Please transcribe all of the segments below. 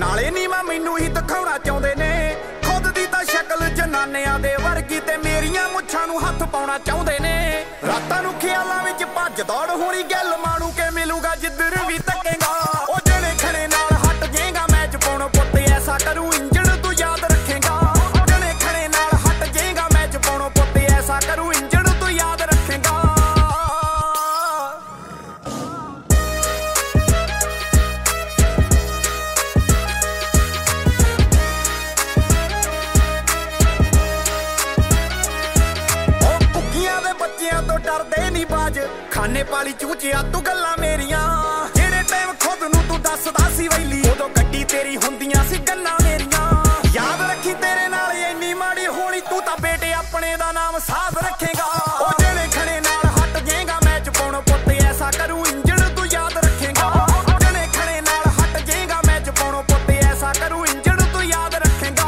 ਨਾਲੇ ਨੀਵਾਂ ਮੈਨੂੰ ਹੀ ਦਿਖਾਉਣਾ ਚਾਹੁੰਦੇ ਨੇ। ਖੁਦ ਦੀ ਤਾਂ ਸ਼ਕਲ ਜਨਾਨਿਆਂ ਦੇ ਵਰਗੀ ਤੇ ਮੇਰੀਆਂ ਮੁੱਛਾਂ ਨੂੰ ਹੱਥ ਪਾਉਣਾ ਚਾਹੁੰਦੇ ਨੇ। ਰਾਤਾਂ ਨੂੰ ਖਿਆਲਾਂ ਵਿੱਚ ਭੱਜ ਦੌੜ ਹੋਣੀ ਗੱਲ ਮਾਣੂ ਕੇ ਮਿਲੂਗਾ ਜਿੱਧਰ ਵੀ ਤੱਕੇਗਾ। ਉਹ ਜਣੇ ਖਣੇ ਨਾਲ ਹਟ ਜੇਗਾ ਮੈਚ ਪਾਉਣ ਪੁੱਤ ਐਸਾ ਕਰੂ ਇੰਜਣ ਤੂੰ ਯਾਦ ਰੱਖੇਗਾ। ਜਣੇ ਖਣੇ ਨਾਲ ਹਟ ਜੇਗਾ ਮੈਚ ਪਾਉਣ ਪੁੱਤ ਐਸਾ ਕਰੂ ਇੰਜਣ ਤੂੰ ਯਾਦ ਰੱਖੇਗਾ। ਬੱਚਿਆਂ ਤੋਂ ਡਰਦੇ ਨੀ ਬਾਜ ਖਾਨੇ ਪਾਲੀ ਚੂਚਿਆ ਤੂੰ ਗੱਲਾਂ ਮੇਰੀਆਂ। ਜਿਹੜੇ ਟਾਈਮ ਖੁਦ ਨੂੰ ਤੂੰ ਦੱਸਦਾ ਸੀ ਵੈਲੀ ਉਦੋਂ ਗੱਡੀ ਤੇਰੀ ਹੁੰਦੀਆਂ ਸੀ ਗੰਨਾਂ ਮੇਰੀਆਂ। ਯਾਦ ਰੱਖੀ ਤੇਰੇ ਨਾਲ ਇੰਨੀ ਮਾੜੀ ਹੋਣੀ ਤੂੰ ਤਾਂ ਬੇਟੇ ਆਪਣੇ ਦਾ ਨਾਮ ਸਾਧ ਰੱਖੇਗਾ। ਉਹ ਜਿਹੜੇ ਖਣੇ ਨਾਲ ਹਟ ਜੇਗਾ ਮੈਚ ਪਾਉਣ ਪੁੱਤ ਐਸਾ ਕਰੂ ਇੰਜਣ ਤੂੰ ਯਾਦ ਰੱਖੇਗਾ। ਜਿਹੜੇ ਖਣੇ ਨਾਲ ਹਟ ਜੇਗਾ ਮੈਚ ਪਾਉਣ ਪੁੱਤ ਐਸਾ ਕਰੂ ਇੰਜਣ ਤੂੰ ਯਾਦ ਰੱਖੇਗਾ।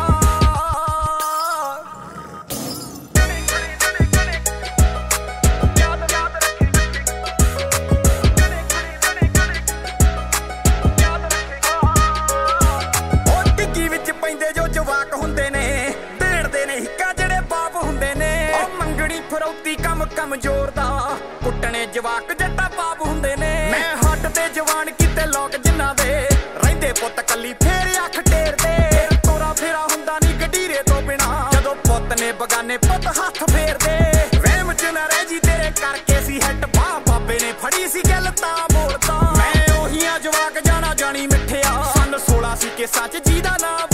ਜਵਾਕ ਹੁੰਦੇ ਨੇ ਢੇੜਦੇ ਨੇ ਹਿੱਕਾ ਜਿਹੜੇ ਬਾਪ ਹੁੰਦੇ ਨੇ। ਉਹ ਮੰਗਣੀ ਫਰੌਤੀ ਕੰਮ ਕਮਜ਼ੋਰ ਦਾ ਕੁੱਟਣੇ ਜਵਾਕ ਜੱਟਾ ਬਾਪ ਹੁੰਦੇ ਨੇ। ਮੈਂ ਹੱਟ ਤੇ ਜਵਾਨ ਕਿਤੇ ਲੋਕ ਜਿਨ੍ਹਾਂ ਦੇ ਰਹਿੰਦੇ ਪੁੱਤ ਕੱਲੀ ਫੇਰ ਅੱਖ ਟੇਰਦੇ। ਤੋਰਾ ਫੇਰਾ ਹੁੰਦਾ ਨੀ ਗਡੀਰੇ ਤੋਂ ਬਿਨਾ ਜਦੋਂ ਪੁੱਤ ਨੇ ਬਗਾਨੇ ਪੁੱਤ ਹੱਥ ਫੇਰਦੇ। ਵਹਿਮ ਚ ਨਾ ਰਹਿ ਜੀ ਤੇਰੇ ਕਰਕੇ ਸੀ ਹਿੱਟ ਬਾਬੇ ਨੇ ਫੜੀ ਸੀ ਗੱਲ ਤਾਂ ਬੋਲਦਾ। ਮੈਂ ਉਹੀ ਆ ਜਵਾਕ ਜਾਣਾ ਜਾਣੀ ਮਿੱਠਿਆ ਸੰਨ 16 ਸੀ ਕਿ ਸੱਚ ਜੀ ਦਾ ਨਾਮ